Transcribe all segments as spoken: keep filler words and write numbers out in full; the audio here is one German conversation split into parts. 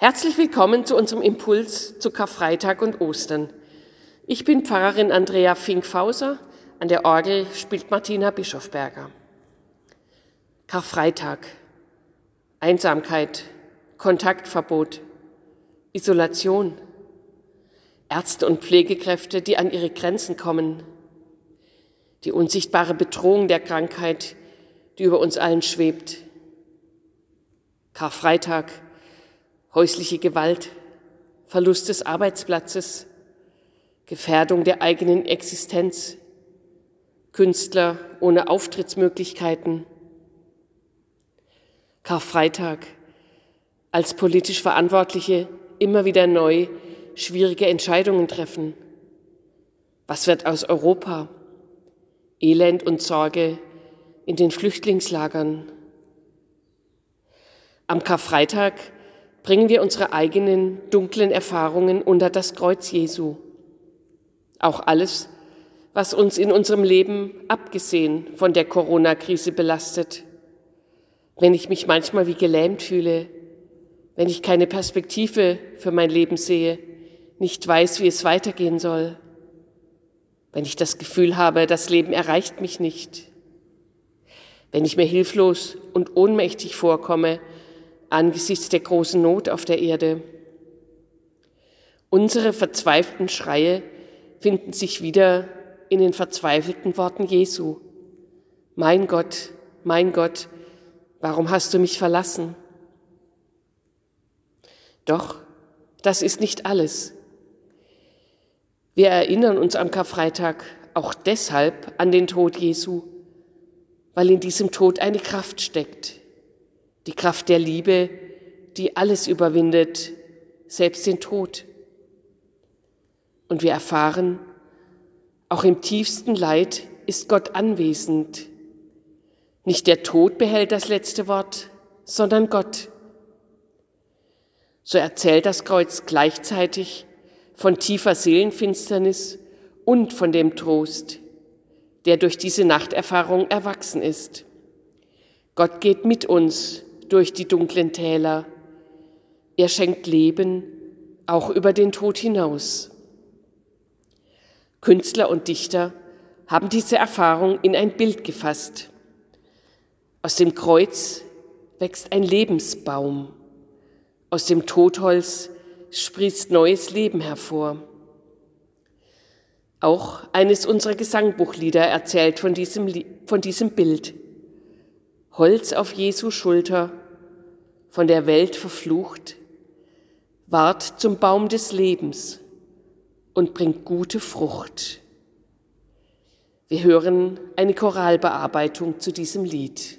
Herzlich willkommen zu unserem Impuls zu Karfreitag und Ostern. Ich bin Pfarrerin Andrea Fink-Fauser, an der Orgel spielt Martina Bischofberger. Karfreitag, Einsamkeit, Kontaktverbot, Isolation, Ärzte und Pflegekräfte, die an ihre Grenzen kommen, die unsichtbare Bedrohung der Krankheit, die über uns allen schwebt. Karfreitag, häusliche Gewalt, Verlust des Arbeitsplatzes, Gefährdung der eigenen Existenz, Künstler ohne Auftrittsmöglichkeiten. Karfreitag, als politisch Verantwortliche immer wieder neu schwierige Entscheidungen treffen. Was wird aus Europa? Elend und Sorge in den Flüchtlingslagern. Am Karfreitag bringen wir unsere eigenen dunklen Erfahrungen unter das Kreuz Jesu. Auch alles, was uns in unserem Leben, abgesehen von der Corona-Krise, belastet. Wenn ich mich manchmal wie gelähmt fühle, wenn ich keine Perspektive für mein Leben sehe, nicht weiß, wie es weitergehen soll, wenn ich das Gefühl habe, das Leben erreicht mich nicht, wenn ich mir hilflos und ohnmächtig vorkomme angesichts der großen Not auf der Erde. Unsere verzweifelten Schreie finden sich wieder in den verzweifelten Worten Jesu. Mein Gott, mein Gott, warum hast du mich verlassen? Doch, das ist nicht alles. Wir erinnern uns am Karfreitag auch deshalb an den Tod Jesu, weil in diesem Tod eine Kraft steckt. Die Kraft der Liebe, die alles überwindet, selbst den Tod. Und wir erfahren, auch im tiefsten Leid ist Gott anwesend. Nicht der Tod behält das letzte Wort, sondern Gott. So erzählt das Kreuz gleichzeitig von tiefer Seelenfinsternis und von dem Trost, der durch diese Nachterfahrung erwachsen ist. Gott geht mit uns durch die dunklen Täler. Er schenkt Leben, auch über den Tod hinaus. Künstler und Dichter haben diese Erfahrung in ein Bild gefasst. Aus dem Kreuz wächst ein Lebensbaum. Aus dem Totholz sprießt neues Leben hervor. Auch eines unserer Gesangbuchlieder erzählt von diesem, von diesem Bild. Holz auf Jesu Schulter, von der Welt verflucht, ward zum Baum des Lebens und bringt gute Frucht. Wir hören eine Choralbearbeitung zu diesem Lied.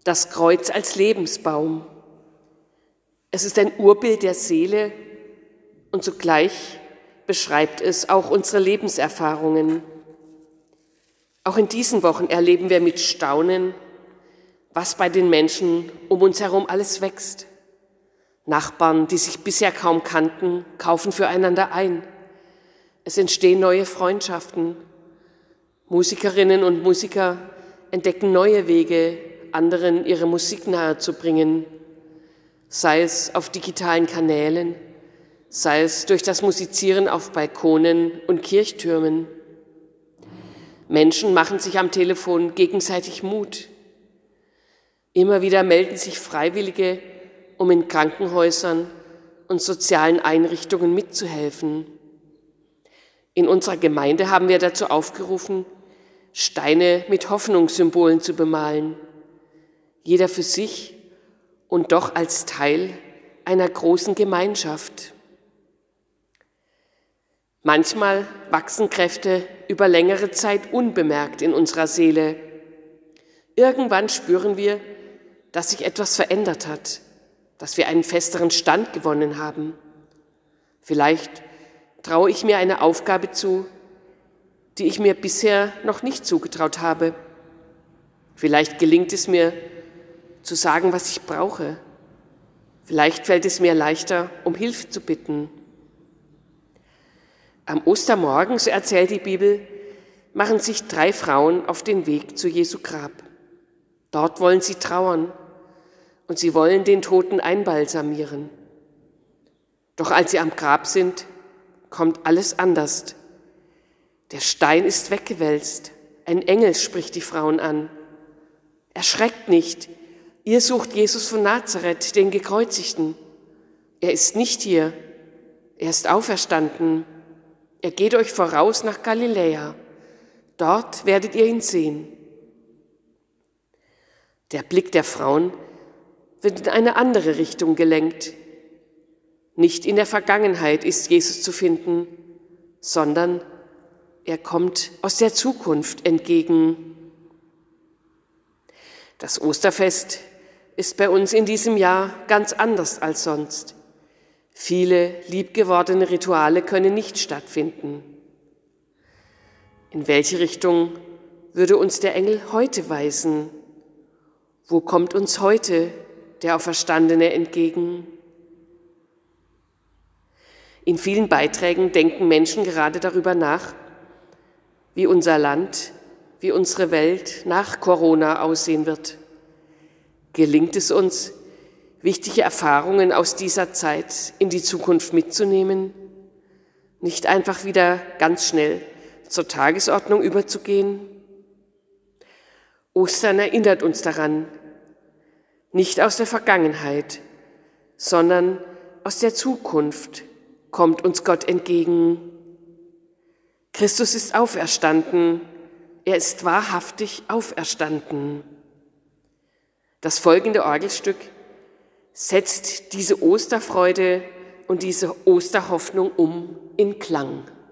Das Kreuz als Lebensbaum. Es ist ein Urbild der Seele und zugleich beschreibt es auch unsere Lebenserfahrungen. Auch in diesen Wochen erleben wir mit Staunen, was bei den Menschen um uns herum alles wächst. Nachbarn, die sich bisher kaum kannten, kaufen füreinander ein. Es entstehen neue Freundschaften. Musikerinnen und Musiker entdecken neue Wege, anderen ihre Musik nahezubringen, sei es auf digitalen Kanälen, sei es durch das Musizieren auf Balkonen und Kirchtürmen. Menschen machen sich am Telefon gegenseitig Mut. Immer wieder melden sich Freiwillige, um in Krankenhäusern und sozialen Einrichtungen mitzuhelfen. In unserer Gemeinde haben wir dazu aufgerufen, Steine mit Hoffnungssymbolen zu bemalen, jeder für sich und doch als Teil einer großen Gemeinschaft. Manchmal wachsen Kräfte über längere Zeit unbemerkt in unserer Seele. Irgendwann spüren wir, dass sich etwas verändert hat, dass wir einen festeren Stand gewonnen haben. Vielleicht traue ich mir eine Aufgabe zu, die ich mir bisher noch nicht zugetraut habe. Vielleicht gelingt es mir, zu sagen, was ich brauche. Vielleicht fällt es mir leichter, um Hilfe zu bitten. Am Ostermorgen, so erzählt die Bibel, machen sich drei Frauen auf den Weg zu Jesu Grab. Dort wollen sie trauern und sie wollen den Toten einbalsamieren. Doch als sie am Grab sind, kommt alles anders. Der Stein ist weggewälzt. Ein Engel spricht die Frauen an. Erschreckt nicht, ihr sucht Jesus von Nazareth, den Gekreuzigten. Er ist nicht hier, er ist auferstanden. Er geht euch voraus nach Galiläa. Dort werdet ihr ihn sehen. Der Blick der Frauen wird in eine andere Richtung gelenkt. Nicht in der Vergangenheit ist Jesus zu finden, sondern er kommt aus der Zukunft entgegen. Das Osterfest ist bei uns in diesem Jahr ganz anders als sonst. Viele liebgewordene Rituale können nicht stattfinden. In welche Richtung würde uns der Engel heute weisen? Wo kommt uns heute der Auferstandene entgegen? In vielen Beiträgen denken Menschen gerade darüber nach, wie unser Land, wie unsere Welt nach Corona aussehen wird. Gelingt es uns, wichtige Erfahrungen aus dieser Zeit in die Zukunft mitzunehmen, nicht einfach wieder ganz schnell zur Tagesordnung überzugehen? Ostern erinnert uns daran, nicht aus der Vergangenheit, sondern aus der Zukunft kommt uns Gott entgegen. Christus ist auferstanden, er ist wahrhaftig auferstanden. Das folgende Orgelstück setzt diese Osterfreude und diese Osterhoffnung um in Klang.